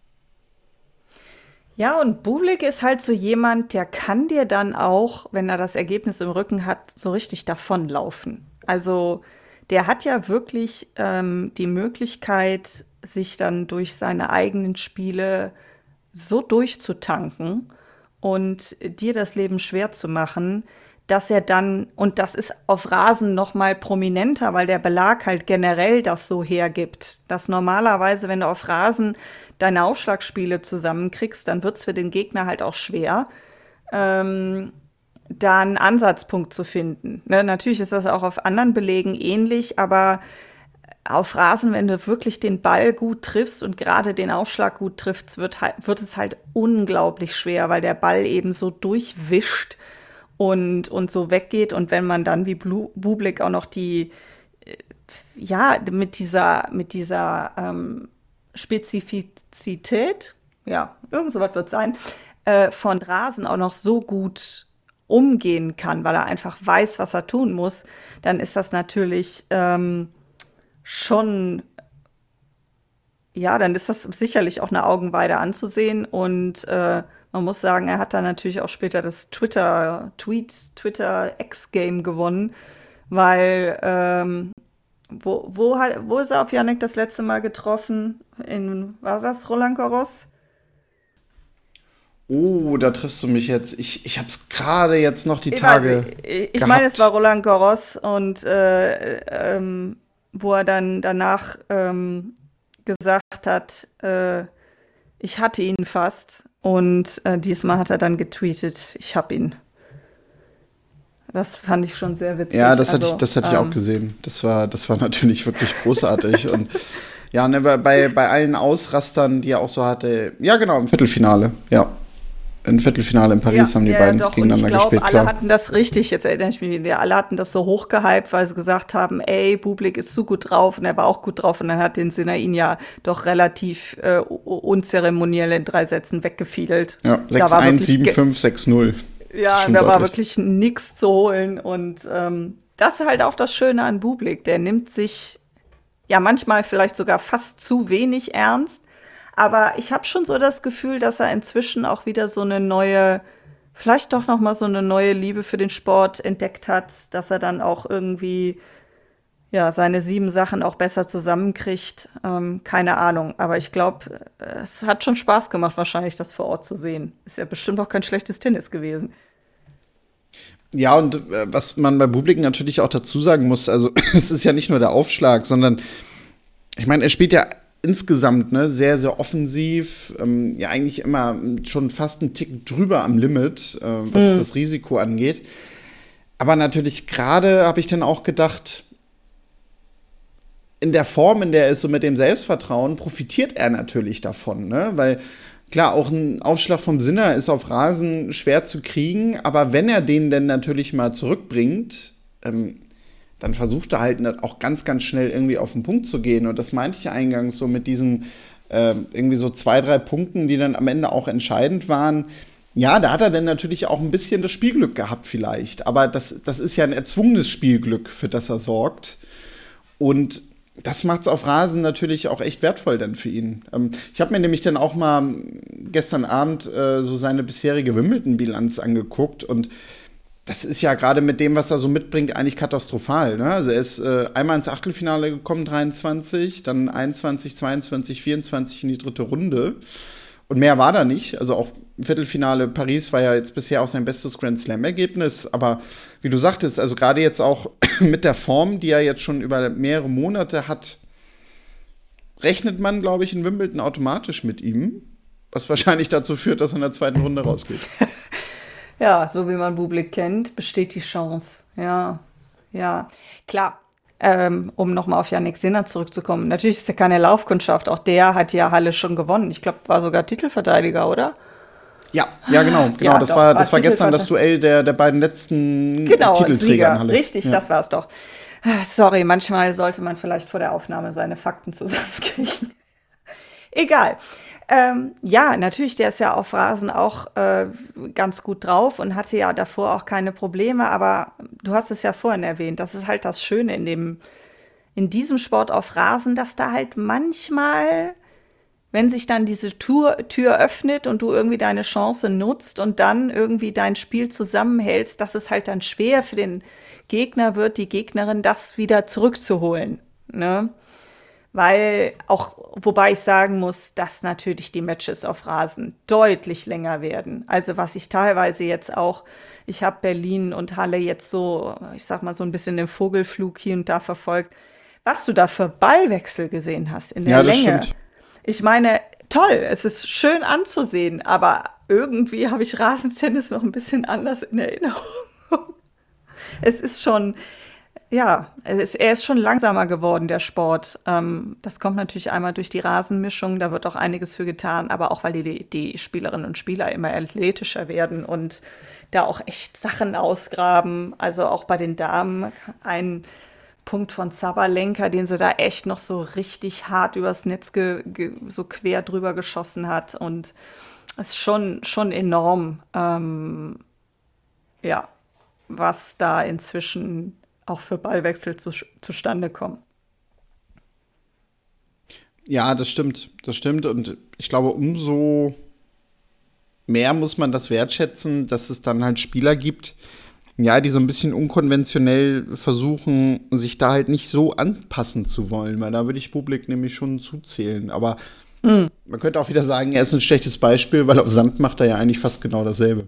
Speaker 3: Ja, und Bublik ist halt so jemand, der kann dir dann auch, wenn er das Ergebnis im Rücken hat, so richtig davonlaufen. Also der hat ja wirklich ähm, die Möglichkeit, sich dann durch seine eigenen Spiele so durchzutanken und dir das Leben schwer zu machen, dass er dann, und das ist auf Rasen noch mal prominenter, weil der Belag halt generell das so hergibt, dass normalerweise, wenn du auf Rasen deine Aufschlagspiele zusammenkriegst, dann wird's für den Gegner halt auch schwer, ähm, da einen Ansatzpunkt zu finden. Ne, natürlich ist das auch auf anderen Belegen ähnlich, aber auf Rasen, wenn du wirklich den Ball gut triffst und gerade den Aufschlag gut triffst, wird, halt, wird es halt unglaublich schwer, weil der Ball eben so durchwischt und, und so weggeht. Und wenn man dann wie Blu- Bublik auch noch die, ja, mit dieser, mit dieser ähm, Spezifizität, ja, irgend so was wird sein, äh, von Rasen auch noch so gut umgehen kann, weil er einfach weiß, was er tun muss, dann ist das natürlich ähm, schon, ja, dann ist das sicherlich auch eine Augenweide anzusehen und äh, man muss sagen, er hat dann natürlich auch später das Twitter, Tweet, Twitter X-Game gewonnen, weil ähm, wo, wo, hat, wo ist er auf Jannik das letzte Mal getroffen? In, war das Roland Garros?
Speaker 2: Oh, da triffst du mich jetzt. Ich, ich hab's gerade jetzt noch die
Speaker 3: Ich
Speaker 2: Tage
Speaker 3: weiß, ich, ich
Speaker 2: gehabt.
Speaker 3: meine, es war Roland Garros und äh, ähm, wo er dann danach ähm, gesagt hat, äh, ich hatte ihn fast und äh, diesmal hat er dann getweetet, ich hab ihn. Das fand ich schon sehr witzig.
Speaker 2: Ja, das hatte
Speaker 3: also,
Speaker 2: ich, das hatte ich
Speaker 3: ähm,
Speaker 2: auch gesehen. Das war, das war natürlich wirklich großartig. Und ja, ne, bei, bei allen Ausrastern, die er auch so hatte, ja genau, im Viertelfinale, ja. Im Viertelfinale in Paris
Speaker 3: ja,
Speaker 2: haben die
Speaker 3: ja,
Speaker 2: beiden
Speaker 3: doch.
Speaker 2: gegeneinander
Speaker 3: und ich glaub,
Speaker 2: gespielt,
Speaker 3: alle
Speaker 2: klar.
Speaker 3: hatten das richtig, jetzt erinnere ich mich wieder, alle hatten das so hochgehypt, weil sie gesagt haben, ey, Bublik ist so gut drauf und er war auch gut drauf und dann hat den Sinner ihn ja doch relativ äh, unzeremoniell in drei Sätzen weggefiedelt.
Speaker 2: Ja,
Speaker 3: Da
Speaker 2: sechs
Speaker 3: war
Speaker 2: eins,
Speaker 3: wirklich
Speaker 2: sieben fünf, sechs null.
Speaker 3: Ja,
Speaker 2: Schon
Speaker 3: da war
Speaker 2: deutlich.
Speaker 3: wirklich nichts zu holen. Und ähm, das ist halt auch das Schöne an Bublik. Der nimmt sich ja manchmal vielleicht sogar fast zu wenig ernst. Aber ich habe schon so das Gefühl, dass er inzwischen auch wieder so eine neue, vielleicht doch noch mal so eine neue Liebe für den Sport entdeckt hat, dass er dann auch irgendwie ja seine sieben Sachen auch besser zusammenkriegt. Ähm, keine Ahnung. Aber ich glaube, es hat schon Spaß gemacht, wahrscheinlich das vor Ort zu sehen. Ist ja bestimmt auch kein schlechtes Tennis gewesen.
Speaker 2: Ja, und äh, was man bei Bublik natürlich auch dazu sagen muss, also es ist ja nicht nur der Aufschlag, sondern ich meine, er spielt ja insgesamt ne, sehr, sehr offensiv, ähm, ja eigentlich immer schon fast einen Tick drüber am Limit, äh, was mhm. das Risiko angeht. Aber natürlich gerade habe ich dann auch gedacht, in der Form, in der er ist, so mit dem Selbstvertrauen, profitiert er natürlich davon, ne? Weil klar, auch ein Aufschlag vom Sinner ist auf Rasen schwer zu kriegen, aber wenn er den denn natürlich mal zurückbringt, ähm, dann versucht er halt auch ganz, ganz schnell irgendwie auf den Punkt zu gehen. Und das meinte ich eingangs so mit diesen äh, irgendwie so zwei, drei Punkten, die dann am Ende auch entscheidend waren. Ja, da hat er dann natürlich auch ein bisschen das Spielglück gehabt vielleicht. Aber das, das ist ja ein erzwungenes Spielglück, für das er sorgt. Und das macht es auf Rasen natürlich auch echt wertvoll dann für ihn. Ähm, ich habe mir nämlich dann auch mal gestern Abend äh, so seine bisherige Wimbledon-Bilanz angeguckt und das ist ja gerade mit dem, was er so mitbringt, eigentlich katastrophal. Ne? Also er ist äh, einmal ins Achtelfinale gekommen, dreiundzwanzig, dann einundzwanzig, zweiundzwanzig, vierundzwanzig in die dritte Runde. Und mehr war da nicht. Also auch im Viertelfinale Paris war ja jetzt bisher auch sein bestes Grand Slam-Ergebnis. Aber wie du sagtest, also gerade jetzt auch mit der Form, die er jetzt schon über mehrere Monate hat, rechnet man, glaube ich, in Wimbledon automatisch mit ihm. Was wahrscheinlich dazu führt, dass er in der zweiten Runde rausgeht.
Speaker 3: Ja, so wie man Bublik kennt, besteht die Chance. Ja, ja, klar. Ähm, um nochmal auf Jannik Sinner zurückzukommen. Natürlich ist er keine Laufkundschaft. Auch der hat ja Halle schon gewonnen. Ich glaube, war sogar Titelverteidiger, oder?
Speaker 2: Ja, ja, genau. genau.
Speaker 3: Ja,
Speaker 2: das
Speaker 3: doch,
Speaker 2: war,
Speaker 3: war
Speaker 2: das war gestern das Duell der, der beiden letzten
Speaker 3: genau,
Speaker 2: Titelträger
Speaker 3: Sieger.
Speaker 2: in Halle.
Speaker 3: Richtig,
Speaker 2: ja.
Speaker 3: Das war es doch. Sorry, manchmal sollte man vielleicht vor der Aufnahme seine Fakten zusammenkriegen. Egal. Ähm, ja, natürlich, der ist ja auf Rasen auch äh, ganz gut drauf und hatte ja davor auch keine Probleme, aber du hast es ja vorhin erwähnt, das ist halt das Schöne in dem, in diesem Sport auf Rasen, dass da halt manchmal, wenn sich dann diese Tür, Tür öffnet und du irgendwie deine Chance nutzt und dann irgendwie dein Spiel zusammenhältst, dass es halt dann schwer für den Gegner wird, die Gegnerin, das wieder zurückzuholen, ne? Weil auch, wobei ich sagen muss, dass natürlich die Matches auf Rasen deutlich länger werden. Also was ich teilweise jetzt auch, ich habe Berlin und Halle jetzt so, ich sag mal so ein bisschen im Vogelflug hier und da verfolgt, was du da für Ballwechsel gesehen hast in der
Speaker 2: Ja, das
Speaker 3: Länge.
Speaker 2: stimmt.
Speaker 3: Ich meine, toll, es ist schön anzusehen, aber irgendwie habe ich Rasentennis noch ein bisschen anders in Erinnerung. Es ist schon, ja, es ist, er ist schon langsamer geworden, der Sport. Ähm, das kommt natürlich einmal durch die Rasenmischung, da wird auch einiges für getan, aber auch, weil die, die Spielerinnen und Spieler immer athletischer werden und da auch echt Sachen ausgraben. Also auch bei den Damen ein Punkt von Sabalenka, den sie da echt noch so richtig hart übers Netz ge, ge, so quer drüber geschossen hat. Und es ist schon, schon enorm, ähm, ja, was da inzwischen auch für Ballwechsel zu, zustande kommen.
Speaker 2: Ja, das stimmt. Das stimmt. Und ich glaube, umso mehr muss man das wertschätzen, dass es dann halt Spieler gibt, ja, die so ein bisschen unkonventionell versuchen, sich da halt nicht so anpassen zu wollen, weil da würde ich Bublik nämlich schon zuzählen. Aber mhm. man könnte auch wieder sagen, er ist ein schlechtes Beispiel, weil auf Sand macht er ja eigentlich fast genau dasselbe.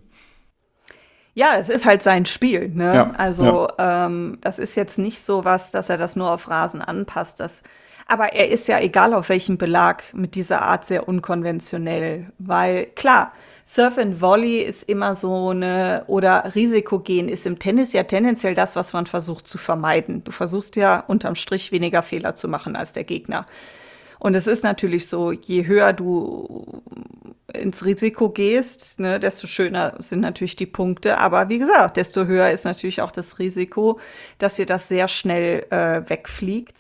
Speaker 3: Ja, es ist halt sein Spiel, ne?
Speaker 2: Ja,
Speaker 3: also
Speaker 2: ja.
Speaker 3: Ähm, das ist jetzt nicht so was, dass er das nur auf Rasen anpasst. Das, aber er ist ja, egal auf welchem Belag, mit dieser Art sehr unkonventionell. Weil, klar, Surf and Volley ist immer so eine, oder Risikogehen ist im Tennis ja tendenziell das, was man versucht zu vermeiden. Du versuchst ja unterm Strich weniger Fehler zu machen als der Gegner. Und es ist natürlich so, je höher du ins Risiko gehst, ne, desto schöner sind natürlich die Punkte. Aber wie gesagt, desto höher ist natürlich auch das Risiko, dass dir das sehr schnell äh, wegfliegt.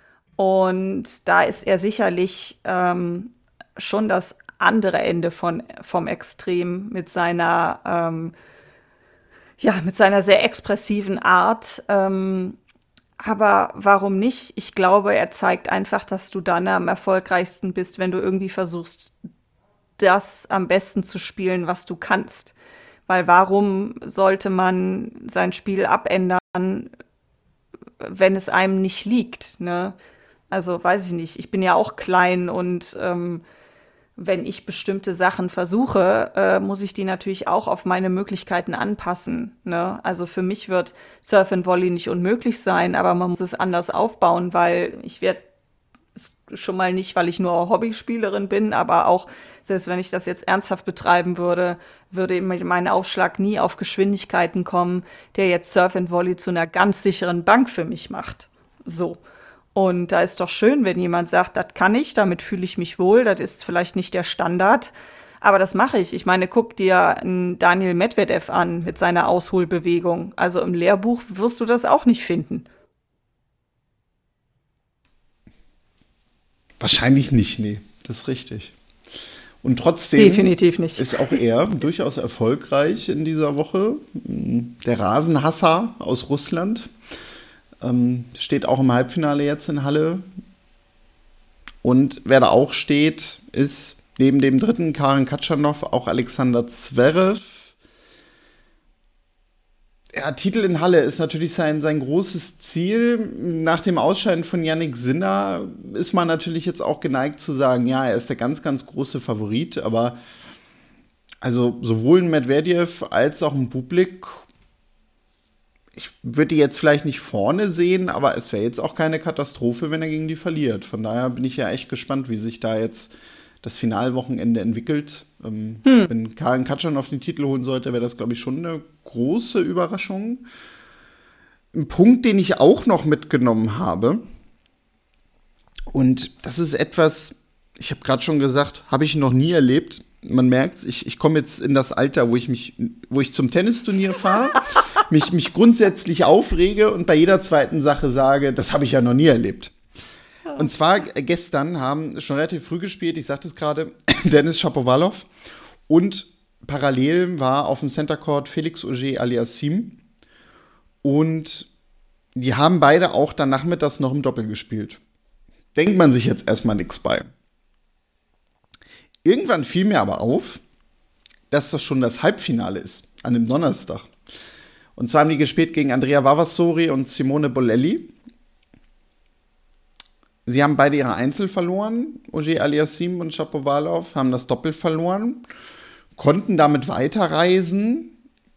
Speaker 3: Und da ist er sicherlich ähm, schon das andere Ende von, vom Extrem mit seiner, ähm, ja, mit seiner sehr expressiven Art. Ähm, Aber warum nicht? Ich glaube, er zeigt einfach, dass du dann am erfolgreichsten bist, wenn du irgendwie versuchst, das am besten zu spielen, was du kannst. Weil warum sollte man sein Spiel abändern, wenn es einem nicht liegt, ne? Also, weiß ich nicht. Ich bin ja auch klein und ähm, wenn ich bestimmte Sachen versuche, äh, muss ich die natürlich auch auf meine Möglichkeiten anpassen, ne? Also für mich wird Surf and Volley nicht unmöglich sein, aber man muss es anders aufbauen, weil ich werde es schon mal nicht, weil ich nur Hobbyspielerin bin, aber auch, selbst wenn ich das jetzt ernsthaft betreiben würde, würde mein Aufschlag nie auf Geschwindigkeiten kommen, der jetzt Surf and Volley zu einer ganz sicheren Bank für mich macht. So. Und da ist doch schön, wenn jemand sagt, das kann ich, damit fühle ich mich wohl, das ist vielleicht nicht der Standard, aber das mache ich. Ich meine, guck dir einen Daniel Medvedev an mit seiner Ausholbewegung. Also im Lehrbuch wirst du das auch nicht finden.
Speaker 2: Wahrscheinlich nicht, nee, das ist richtig. Und trotzdem
Speaker 3: definitiv nicht.
Speaker 2: Ist auch er durchaus erfolgreich in dieser Woche. Der Rasenhasser aus Russland. Ähm, steht auch im Halbfinale jetzt in Halle. Und wer da auch steht, ist neben dem dritten Karen Khachanov auch Alexander Zverev. Ja, Titel in Halle ist natürlich sein, sein großes Ziel. Nach dem Ausscheiden von Jannik Sinner ist man natürlich jetzt auch geneigt zu sagen, ja, er ist der ganz, ganz große Favorit. Aber also sowohl ein Medvedev als auch ein Bublik, ich würde die jetzt vielleicht nicht vorne sehen, aber es wäre jetzt auch keine Katastrophe, wenn er gegen die verliert. Von daher bin ich ja echt gespannt, wie sich da jetzt das Finalwochenende entwickelt. Ähm, hm. Wenn Karen Khachanov den Titel holen sollte, wäre das, glaube ich, schon eine große Überraschung. Ein Punkt, den ich auch noch mitgenommen habe, und das ist etwas, ich habe gerade schon gesagt, habe ich noch nie erlebt. Man merkt, ich, ich komme jetzt in das Alter, wo ich mich, wo ich zum Tennisturnier fahre, mich, mich grundsätzlich aufrege und bei jeder zweiten Sache sage, das habe ich ja noch nie erlebt. Und zwar gestern haben schon relativ früh gespielt, ich sagte es gerade, Denis Shapovalov und parallel war auf dem Center Court Felix Auger-Aliassime und die haben beide auch dann nachmittags noch im Doppel gespielt. Denkt man sich jetzt erstmal nichts bei. Irgendwann fiel mir aber auf, dass das schon das Halbfinale ist, an dem Donnerstag. Und zwar haben die gespielt gegen Andrea Vavassori und Simone Bolelli. Sie haben beide ihre Einzel verloren, Auger-Aliassime und Shapovalov, haben das Doppel verloren, konnten damit weiterreisen.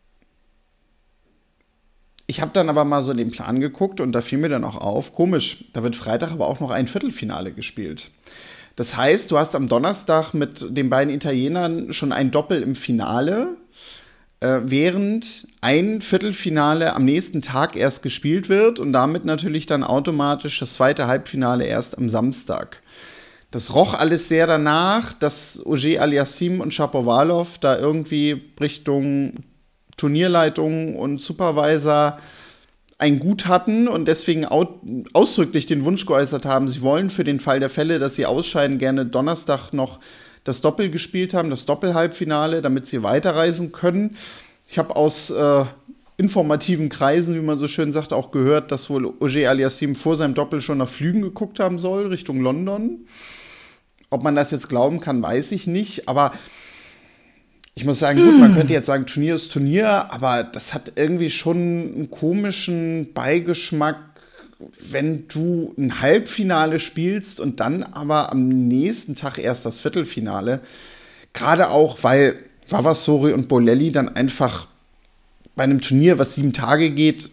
Speaker 2: Ich habe dann aber mal so den Plan geguckt und da fiel mir dann auch auf, komisch, da wird Freitag aber auch noch ein Viertelfinale gespielt. Das heißt, du hast am Donnerstag mit den beiden Italienern schon ein Doppel im Finale, äh, während ein Viertelfinale am nächsten Tag erst gespielt wird und damit natürlich dann automatisch das zweite Halbfinale erst am Samstag. Das roch alles sehr danach, dass Auger-Aliassime und Shapovalov da irgendwie Richtung Turnierleitung und Supervisor ein Gut hatten und deswegen au- ausdrücklich den Wunsch geäußert haben, sie wollen für den Fall der Fälle, dass sie ausscheiden, gerne Donnerstag noch das Doppel gespielt haben, das Doppelhalbfinale, damit sie weiterreisen können. Ich habe aus äh, informativen Kreisen, wie man so schön sagt, auch gehört, dass wohl Auger-Aliassime vor seinem Doppel schon nach Flügen geguckt haben soll, Richtung London. Ob man das jetzt glauben kann, weiß ich nicht, aber ich muss sagen, gut, man könnte jetzt sagen, Turnier ist Turnier, aber das hat irgendwie schon einen komischen Beigeschmack, wenn du ein Halbfinale spielst und dann aber am nächsten Tag erst das Viertelfinale. Gerade auch, weil Vavassori und Bolelli dann einfach bei einem Turnier, was sieben Tage geht,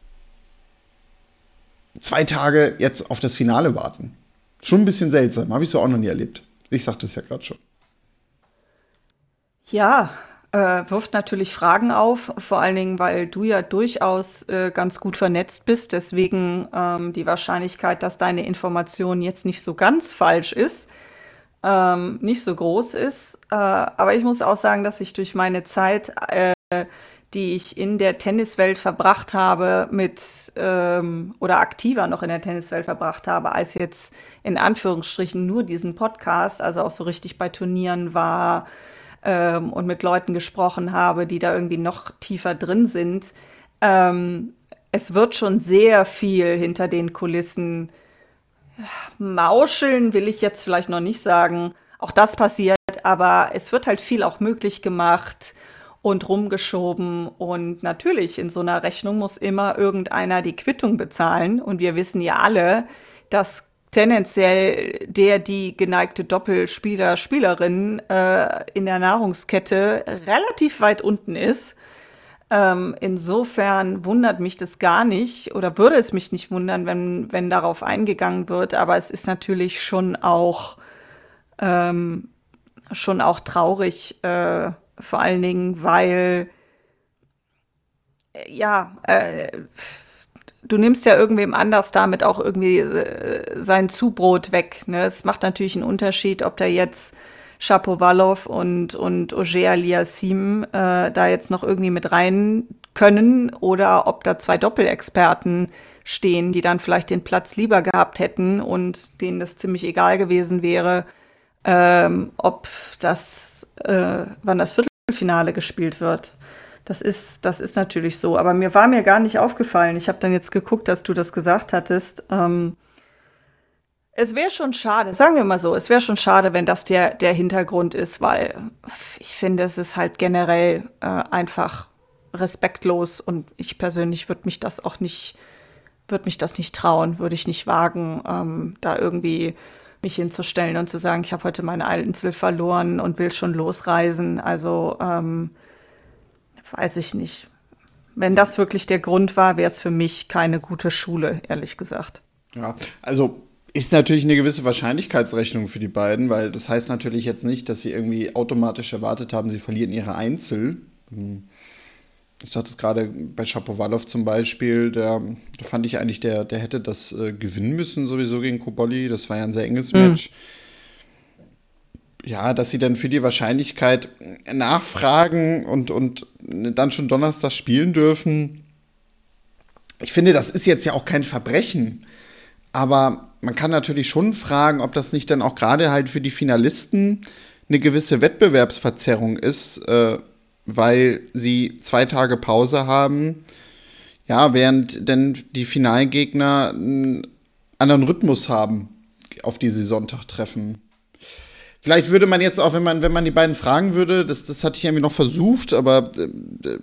Speaker 2: zwei Tage jetzt auf das Finale warten. Schon ein bisschen seltsam, habe ich so auch noch nie erlebt. Ich sagte es ja gerade schon.
Speaker 3: Ja, äh, wirft natürlich Fragen auf, vor allen Dingen, weil du ja durchaus äh, ganz gut vernetzt bist. Deswegen ähm, die Wahrscheinlichkeit, dass deine Information jetzt nicht so ganz falsch ist, ähm, nicht so groß ist. Äh, aber ich muss auch sagen, dass ich durch meine Zeit, äh, die ich in der Tenniswelt verbracht habe, mit ähm, oder aktiver noch in der Tenniswelt verbracht habe, als jetzt in Anführungsstrichen nur diesen Podcast, also auch so richtig bei Turnieren war, Ähm, und mit Leuten gesprochen habe, die da irgendwie noch tiefer drin sind. Ähm, es wird schon sehr viel hinter den Kulissen mauscheln, will ich jetzt vielleicht noch nicht sagen. Auch das passiert, aber es wird halt viel auch möglich gemacht und rumgeschoben. Und natürlich, in so einer Rechnung muss immer irgendeiner die Quittung bezahlen. Und wir wissen ja alle, dass tendenziell der, die geneigte Doppelspieler, Spielerin äh, in der Nahrungskette relativ weit unten ist. Ähm, insofern wundert mich das gar nicht oder würde es mich nicht wundern, wenn, wenn darauf eingegangen wird. Aber es ist natürlich schon auch, ähm, schon auch traurig, äh, vor allen Dingen, weil äh, ja, äh, du nimmst ja irgendwem anders damit auch irgendwie äh, sein Zubrot weg. Ne? Es macht natürlich einen Unterschied, ob da jetzt Shapovalov und, und Auger-Aliassime äh, da jetzt noch irgendwie mit rein können oder ob da zwei Doppelexperten stehen, die dann vielleicht den Platz lieber gehabt hätten und denen das ziemlich egal gewesen wäre, ähm, ob das, äh, wann das Viertelfinale gespielt wird. Das ist, das ist natürlich so. Aber mir war mir gar nicht aufgefallen. Ich habe dann jetzt geguckt, dass du das gesagt hattest. Ähm, es wäre schon schade, sagen wir mal so, es wäre schon schade, wenn das der, der Hintergrund ist, weil ich finde, es ist halt generell äh, einfach respektlos und ich persönlich würde mich das auch nicht, würde mich das nicht trauen, würde ich nicht wagen, ähm, da irgendwie mich hinzustellen und zu sagen, ich habe heute meine Einzel verloren und will schon losreisen. Also, ähm, weiß ich nicht. Wenn das wirklich der Grund war, wäre es für mich keine gute Schule, ehrlich gesagt.
Speaker 2: Ja, also ist natürlich eine gewisse Wahrscheinlichkeitsrechnung für die beiden, weil das heißt natürlich jetzt nicht, dass sie irgendwie automatisch erwartet haben, sie verlieren ihre Einzel. Ich sagte es gerade bei Shapovalov zum Beispiel, der, da fand ich eigentlich, der, der hätte das äh, gewinnen müssen, sowieso gegen Cobolli. Das war ja ein sehr enges mhm. Match. Ja, dass sie dann für die Wahrscheinlichkeit nachfragen und, und dann schon Donnerstag spielen dürfen. Ich finde, das ist jetzt ja auch kein Verbrechen. Aber man kann natürlich schon fragen, ob das nicht dann auch gerade halt für die Finalisten eine gewisse Wettbewerbsverzerrung ist, äh, weil sie zwei Tage Pause haben, ja, während denn die Finalgegner einen anderen Rhythmus haben, auf die sie Sonntag treffen. Vielleicht würde man jetzt auch, wenn man, wenn man die beiden fragen würde, das, das hatte ich irgendwie noch versucht, aber äh,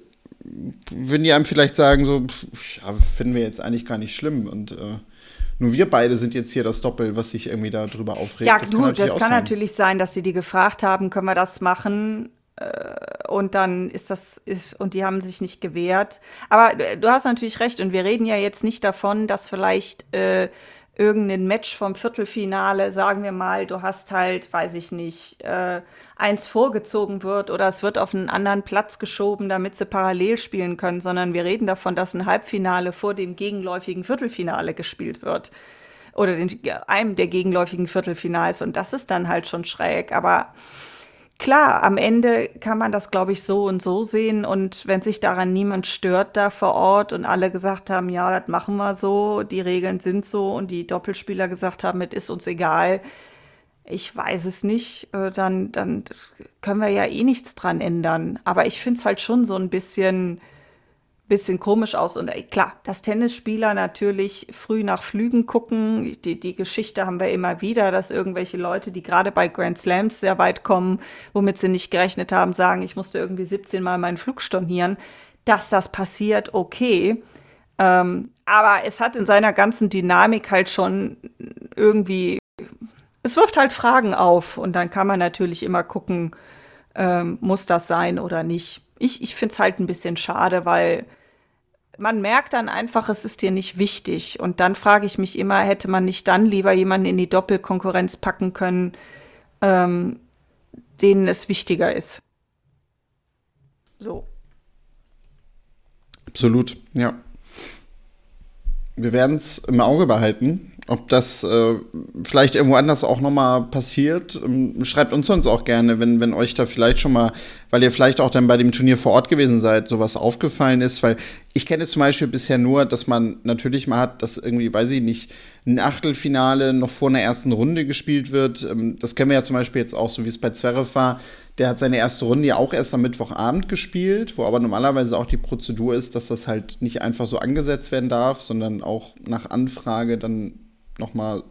Speaker 2: würden die einem vielleicht sagen, so, ja, finden wir jetzt eigentlich gar nicht schlimm und äh, nur wir beide sind jetzt hier das Doppel, was sich irgendwie da drüber aufregt.
Speaker 3: Ja,
Speaker 2: das
Speaker 3: du,
Speaker 2: kann
Speaker 3: das kann
Speaker 2: sein.
Speaker 3: natürlich sein, dass sie die gefragt haben, können wir das machen? Äh, und dann ist das, ist, und die haben sich nicht gewehrt. Aber äh, du hast natürlich recht, und wir reden ja jetzt nicht davon, dass vielleicht äh, irgendein Match vom Viertelfinale, sagen wir mal, du hast halt, weiß ich nicht, äh, eins vorgezogen wird oder es wird auf einen anderen Platz geschoben, damit sie parallel spielen können, sondern wir reden davon, dass ein Halbfinale vor dem gegenläufigen Viertelfinale gespielt wird oder den, einem der gegenläufigen Viertelfinals und das ist dann halt schon schräg, aber klar, am Ende kann man das, glaube ich, so und so sehen und wenn sich daran niemand stört da vor Ort und alle gesagt haben, ja, das machen wir so, die Regeln sind so und die Doppelspieler gesagt haben, es ist uns egal, ich weiß es nicht, dann, dann können wir ja eh nichts dran ändern. Aber ich finde es halt schon so ein bisschen, bisschen komisch aus. Und klar, dass Tennisspieler natürlich früh nach Flügen gucken. Die, die Geschichte haben wir immer wieder, dass irgendwelche Leute, die gerade bei Grand Slams sehr weit kommen, womit sie nicht gerechnet haben, sagen, ich musste irgendwie siebzehn Mal meinen Flug stornieren. Dass das passiert, okay. Ähm, aber es hat in seiner ganzen Dynamik halt schon irgendwie, es wirft halt Fragen auf. Und dann kann man natürlich immer gucken, ähm, muss das sein oder nicht. Ich, ich finde es halt ein bisschen schade, weil man merkt dann einfach, es ist dir nicht wichtig. Und dann frage ich mich immer, hätte man nicht dann lieber jemanden in die Doppelkonkurrenz packen können, ähm, denen es wichtiger ist. So.
Speaker 2: Absolut, ja. Wir werden es im Auge behalten. Ob das äh, vielleicht irgendwo anders auch nochmal passiert, ähm, schreibt uns sonst auch gerne, wenn, wenn euch da vielleicht schon mal, weil ihr vielleicht auch dann bei dem Turnier vor Ort gewesen seid, sowas aufgefallen ist, weil ich kenne es zum Beispiel bisher nur, dass man natürlich mal hat, dass irgendwie, weiß ich nicht, ein Achtelfinale noch vor einer ersten Runde gespielt wird. Ähm, das kennen wir ja zum Beispiel jetzt auch, so wie es bei Zverev war. Der hat seine erste Runde ja auch erst am Mittwochabend gespielt, wo aber normalerweise auch die Prozedur ist, dass das halt nicht einfach so angesetzt werden darf, sondern auch nach Anfrage dann nochmal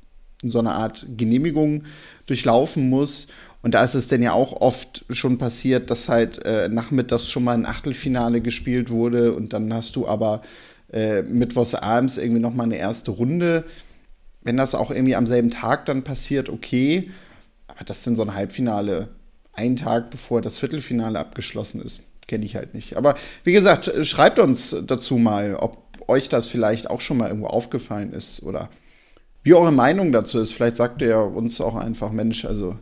Speaker 2: so eine Art Genehmigung durchlaufen muss. Und da ist es denn ja auch oft schon passiert, dass halt äh, nachmittags schon mal ein Achtelfinale gespielt wurde und dann hast du aber äh, mittwochs abends irgendwie noch mal eine erste Runde. Wenn das auch irgendwie am selben Tag dann passiert, okay. Aber das ist denn so ein Halbfinale einen Tag bevor das Viertelfinale abgeschlossen ist, kenne ich halt nicht. Aber wie gesagt, schreibt uns dazu mal, ob euch das vielleicht auch schon mal irgendwo aufgefallen ist oder wie eure Meinung dazu ist. Vielleicht sagt ihr uns auch einfach, Mensch, also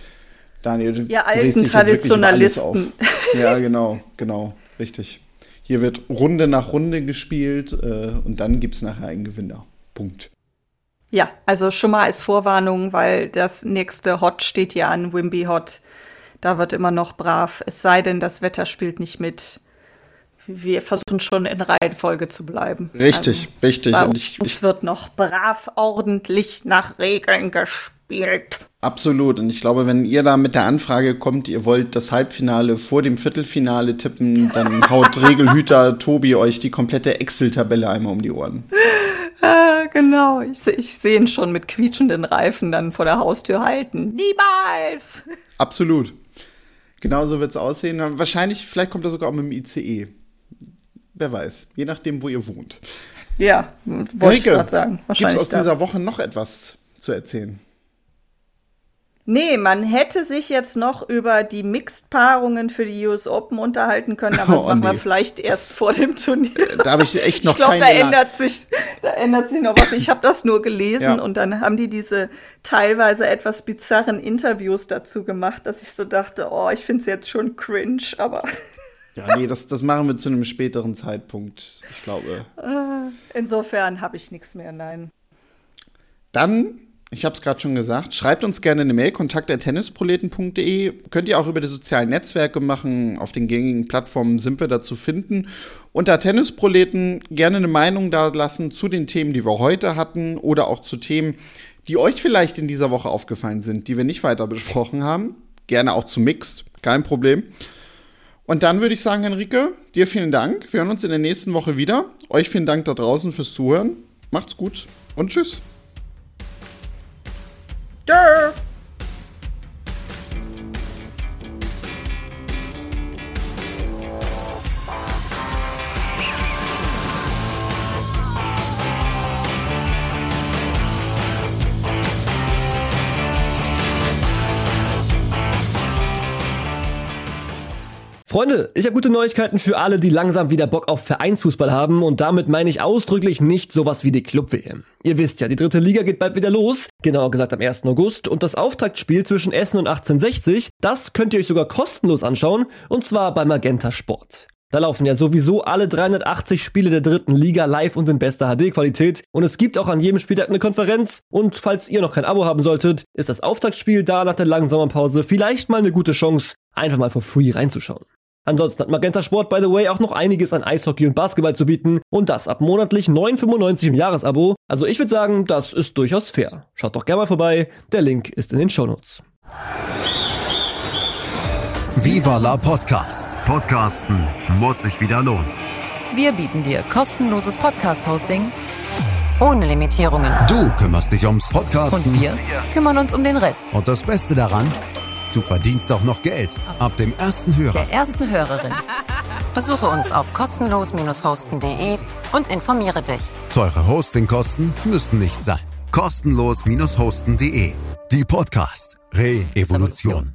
Speaker 2: Daniel, du
Speaker 3: ja,
Speaker 2: drehst
Speaker 3: alten
Speaker 2: dich jetzt wirklich über alles auf.
Speaker 3: Traditionalisten.
Speaker 2: Ja, genau, genau, richtig. Hier wird Runde nach Runde gespielt äh, und dann gibt es nachher einen Gewinner. Punkt.
Speaker 3: Ja, also schon mal als Vorwarnung, weil das nächste Hot steht ja an, Wimby Hot. Da wird immer noch brav, es sei denn, das Wetter spielt nicht mit. Wir versuchen schon in Reihenfolge zu bleiben.
Speaker 2: Richtig, also, richtig.
Speaker 3: Bei
Speaker 2: und ich,
Speaker 3: uns
Speaker 2: ich,
Speaker 3: wird noch brav ordentlich nach Regeln gespielt.
Speaker 2: Absolut. Und ich glaube, wenn ihr da mit der Anfrage kommt, ihr wollt das Halbfinale vor dem Viertelfinale tippen, dann haut Regelhüter Tobi euch die komplette Excel-Tabelle einmal um die Ohren.
Speaker 3: Ah, genau. Ich, ich sehe ihn schon mit quietschenden Reifen dann vor der Haustür halten. Niemals!
Speaker 2: Absolut. Genauso wird es aussehen. Wahrscheinlich, vielleicht kommt er sogar auch mit dem I C E. Wer weiß. Je nachdem, wo ihr wohnt.
Speaker 3: Ja, wollte ich gerade sagen. Wahrscheinlich
Speaker 2: Gibt es aus
Speaker 3: das.
Speaker 2: dieser Woche noch etwas zu erzählen?
Speaker 3: Nee, man hätte sich jetzt noch über die Mixed-Paarungen für die U S Open unterhalten können, aber das
Speaker 2: Oh,
Speaker 3: machen
Speaker 2: nee.
Speaker 3: wir vielleicht erst vor dem Turnier.
Speaker 2: Da habe ich echt noch
Speaker 3: Ich glaube, da
Speaker 2: keine
Speaker 3: ändert sich, da ändert sich noch was. Ich habe das nur gelesen
Speaker 2: Ja.
Speaker 3: und dann haben die diese teilweise etwas bizarren Interviews dazu gemacht, dass ich so dachte, oh, ich finde es jetzt schon cringe, aber
Speaker 2: Ja, nee, das, das machen wir zu einem späteren Zeitpunkt. Ich glaube.
Speaker 3: insofern habe ich nichts mehr, nein.
Speaker 2: Dann Ich habe es gerade schon gesagt. Schreibt uns gerne eine Mail, kontakt at tennisproleten punkt de. Könnt ihr auch über die sozialen Netzwerke machen. Auf den gängigen Plattformen sind wir da zu finden. Unter Tennisproleten gerne eine Meinung da lassen zu den Themen, die wir heute hatten oder auch zu Themen, die euch vielleicht in dieser Woche aufgefallen sind, die wir nicht weiter besprochen haben. Gerne auch zu Mixed, kein Problem. Und dann würde ich sagen, Henrike, dir vielen Dank. Wir hören uns in der nächsten Woche wieder. Euch vielen Dank da draußen fürs Zuhören. Macht's gut und tschüss.
Speaker 3: Dörr.
Speaker 1: Freunde, ich habe gute Neuigkeiten für alle, die langsam wieder Bock auf Vereinsfußball haben und damit meine ich ausdrücklich nicht sowas wie die Club-W M. Ihr wisst ja, die dritte Liga geht bald wieder los, genauer gesagt am ersten August und das Auftaktspiel zwischen Essen und achtzehnhundertsechzig, das könnt ihr euch sogar kostenlos anschauen und zwar bei Magenta Sport. Da laufen ja sowieso alle dreihundertachtzig Spiele der dritten Liga live und in bester H D-Qualität und es gibt auch an jedem Spieltag eine Konferenz und falls ihr noch kein Abo haben solltet, ist das Auftaktspiel da nach der langen Sommerpause vielleicht mal eine gute Chance, einfach mal for free reinzuschauen. Ansonsten hat Magenta Sport, by the way, auch noch einiges an Eishockey und Basketball zu bieten und das ab monatlich neun fünfundneunzig im Jahresabo. Also ich würde sagen, das ist durchaus fair. Schaut doch gerne mal vorbei, der Link ist in den Shownotes.
Speaker 4: Viva la Podcast. Podcasten muss sich wieder lohnen.
Speaker 5: Wir bieten dir kostenloses Podcast-Hosting ohne Limitierungen.
Speaker 4: Du kümmerst dich ums Podcasten.
Speaker 5: Und wir kümmern uns um den Rest.
Speaker 4: Und das Beste daran, du verdienst auch noch Geld. Ab dem ersten Hörer.
Speaker 5: Der ersten Hörerin. Besuche uns auf kostenlos hosten punkt de und informiere dich.
Speaker 4: Teure Hostingkosten müssen nicht sein. kostenlos hosten punkt de. Die Podcast Re-Evolution.